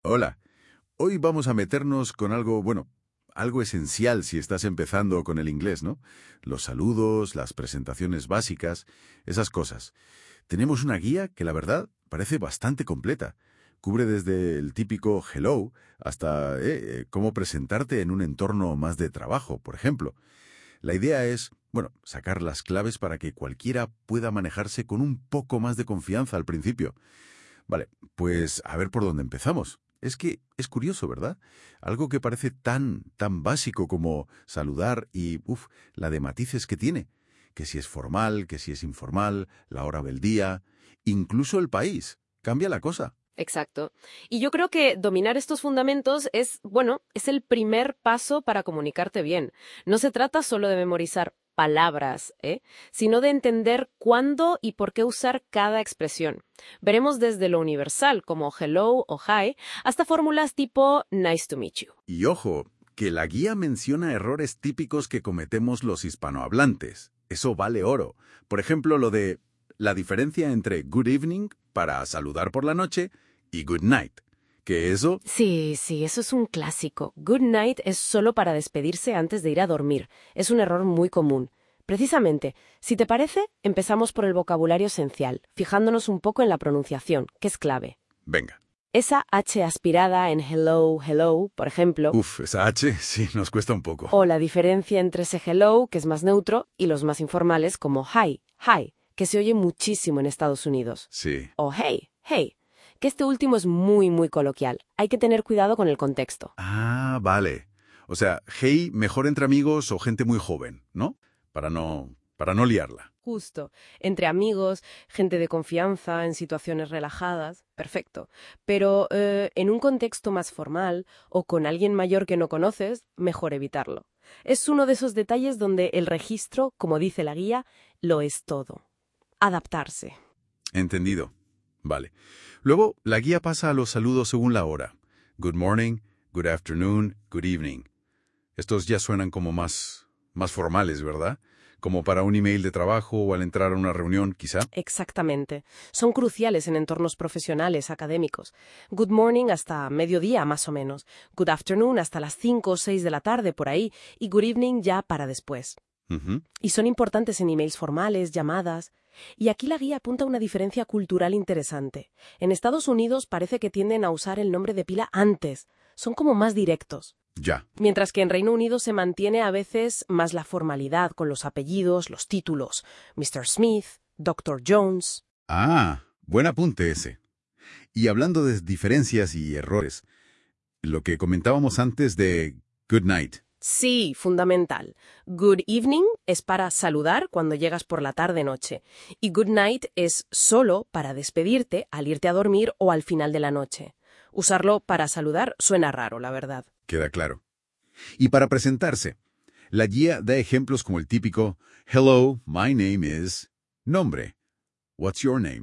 Hola. Hoy vamos a meternos con algo, bueno, algo esencial si estás empezando con el inglés, ¿no? Los saludos, las presentaciones básicas, esas cosas. Tenemos una guía que, la verdad, parece bastante completa. Cubre desde el típico hello hasta cómo presentarte en un entorno más de trabajo, por ejemplo. La idea es, bueno, sacar las claves para que cualquiera pueda manejarse con un poco más de confianza al principio. Vale, pues a ver por dónde empezamos. Es que es curioso, ¿verdad? Algo que parece tan básico como saludar y, la de matices que tiene. Que si es formal, que si es informal, la hora del día, incluso el país. Cambia la cosa. Exacto. Y yo creo que dominar estos fundamentos es el primer paso para comunicarte bien. No se trata solo de memorizar palabras, sino de entender cuándo y por qué usar cada expresión. Veremos desde lo universal, como hello o hi, hasta fórmulas tipo nice to meet you. Y ojo, que la guía menciona errores típicos que cometemos los hispanohablantes. Eso vale oro. Por ejemplo, lo de la diferencia entre good evening para saludar por la noche y good night. Que eso... Sí, eso es un clásico. Good night es solo para despedirse antes de ir a dormir. Es un error muy común. Precisamente, si te parece, empezamos por el vocabulario esencial, fijándonos un poco en la pronunciación, que es clave. Venga. Esa H aspirada en hello, por ejemplo. Esa H sí nos cuesta un poco. O la diferencia entre ese hello, que es más neutro, y los más informales como hi, que se oye muchísimo en Estados Unidos. Sí. O hey, que este último es muy coloquial. Hay que tener cuidado con el contexto. Ah, vale. O sea, hey, mejor entre amigos o gente muy joven, ¿no? Para no liarla. Justo. Entre amigos, gente de confianza, en situaciones relajadas. Perfecto. Pero en un contexto más formal o con alguien mayor que no conoces, mejor evitarlo. Es uno de esos detalles donde el registro, como dice la guía, lo es todo. Adaptarse. Entendido. Vale. Luego, la guía pasa a los saludos según la hora. Good morning, good afternoon, good evening. Estos ya suenan como más formales, ¿verdad? Como para un email de trabajo o al entrar a una reunión, quizá. Exactamente. Son cruciales en entornos profesionales, académicos. Good morning hasta mediodía, más o menos. Good afternoon hasta las 5 o 6 de la tarde, por ahí. Y good evening ya para después. Y son importantes en emails formales, llamadas. Y aquí la guía apunta a una diferencia cultural interesante. En Estados Unidos parece que tienden a usar el nombre de pila antes. Son como más directos. Ya. Mientras que en Reino Unido se mantiene a veces más la formalidad con los apellidos, los títulos. Mr. Smith, Dr. Jones. Ah, buen apunte ese. Y hablando de diferencias y errores, lo que comentábamos antes de good night. Sí, fundamental. Good evening es para saludar cuando llegas por la tarde-noche. Y good night es solo para despedirte al irte a dormir o al final de la noche. Usarlo para saludar suena raro, la verdad. Queda claro. Y para presentarse, la guía da ejemplos como el típico Hello, my name is... Nombre. What's your name?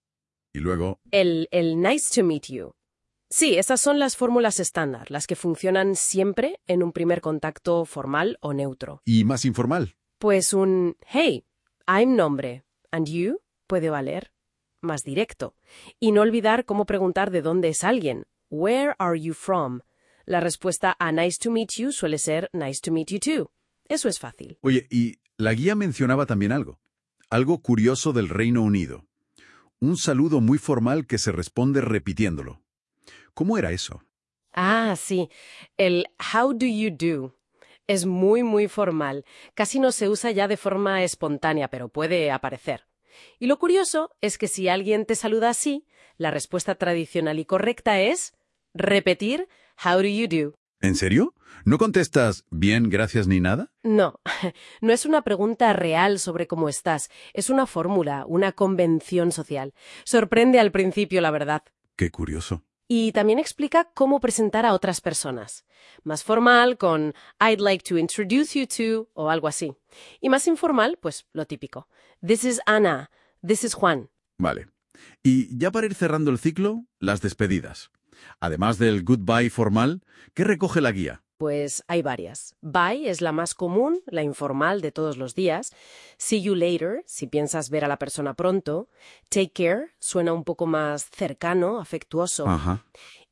Y luego... El nice to meet you. Sí, esas son las fórmulas estándar, las que funcionan siempre en un primer contacto formal o neutro. Y más informal. Pues un hey, I'm nombre, and you puede valer más directo. Y no olvidar cómo preguntar de dónde es alguien. Where are you from? La respuesta a nice to meet you suele ser nice to meet you too. Eso es fácil. Oye, y la guía mencionaba también algo curioso del Reino Unido. Un saludo muy formal que se responde repitiéndolo. ¿Cómo era eso? Ah, sí. El how do you do es muy formal. Casi no se usa ya de forma espontánea, pero puede aparecer. Y lo curioso es que si alguien te saluda así, la respuesta tradicional y correcta es repetir how do you do. ¿En serio? ¿No contestas bien, gracias ni nada? No, no es una pregunta real sobre cómo estás. Es una fórmula, una convención social. Sorprende al principio, la verdad. Qué curioso. Y también explica cómo presentar a otras personas. Más formal, con I'd like to introduce you to, o algo así. Y más informal, pues lo típico. This is Ana. This is Juan. Vale. Y ya para ir cerrando el ciclo, las despedidas. Además del goodbye formal, ¿qué recoge la guía? Pues hay varias. Bye es la más común, la informal de todos los días. See you later, si piensas ver a la persona pronto. Take care suena un poco más cercano, afectuoso. Ajá.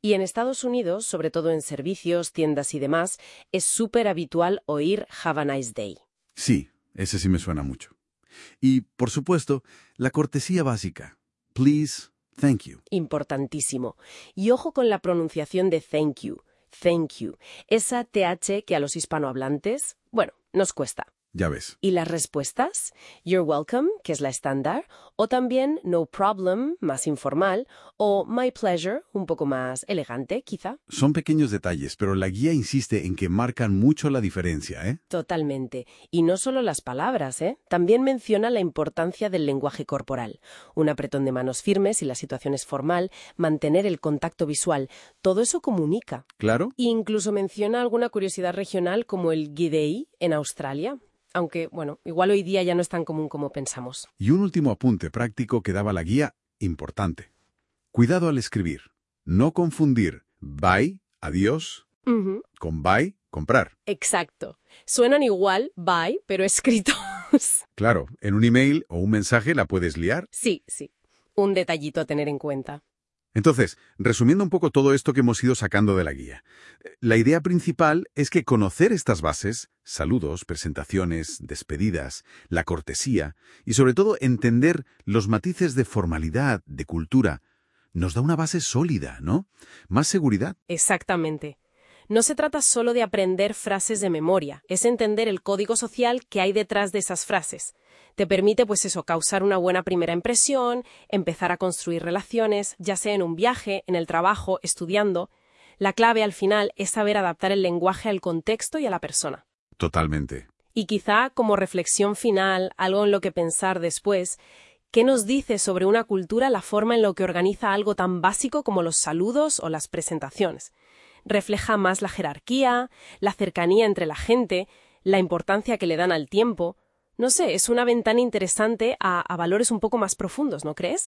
Y en Estados Unidos, sobre todo en servicios, tiendas y demás, es súper habitual oír Have a nice day. Sí, ese sí me suena mucho. Y, por supuesto, la cortesía básica. Please, thank you. Importantísimo. Y ojo con la pronunciación de thank you. Thank you. Esa TH que a los hispanohablantes, bueno, nos cuesta. Ya ves. ¿Y las respuestas? You're welcome, que es la estándar, o también no problem, más informal, o my pleasure, un poco más elegante, quizá. Son pequeños detalles, pero la guía insiste en que marcan mucho la diferencia, ¿eh? Totalmente. Y no solo las palabras, ¿eh? También menciona la importancia del lenguaje corporal. Un apretón de manos firmes si la situación es formal, mantener el contacto visual, todo eso comunica. ¿Claro? E incluso menciona alguna curiosidad regional como el G'day en Australia. Aunque, bueno, igual hoy día ya no es tan común como pensamos. Y un último apunte práctico que daba la guía, importante. Cuidado al escribir. No confundir bye, adiós, con bye, comprar. Exacto. Suenan igual, bye, pero escritos. Claro, en un email o un mensaje la puedes liar. Sí. Un detallito a tener en cuenta. Entonces, resumiendo un poco todo esto que hemos ido sacando de la guía, la idea principal es que conocer estas bases, saludos, presentaciones, despedidas, la cortesía y sobre todo entender los matices de formalidad, de cultura, nos da una base sólida, ¿no? Más seguridad. Exactamente. No se trata solo de aprender frases de memoria, es entender el código social que hay detrás de esas frases. Te permite, pues eso, causar una buena primera impresión, empezar a construir relaciones, ya sea en un viaje, en el trabajo, estudiando. La clave, al final, es saber adaptar el lenguaje al contexto y a la persona. Totalmente. Y quizá, como reflexión final, algo en lo que pensar después, ¿qué nos dice sobre una cultura la forma en la que organiza algo tan básico como los saludos o las presentaciones? Refleja más la jerarquía, la cercanía entre la gente, la importancia que le dan al tiempo. No sé, es una ventana interesante a valores un poco más profundos, ¿no crees?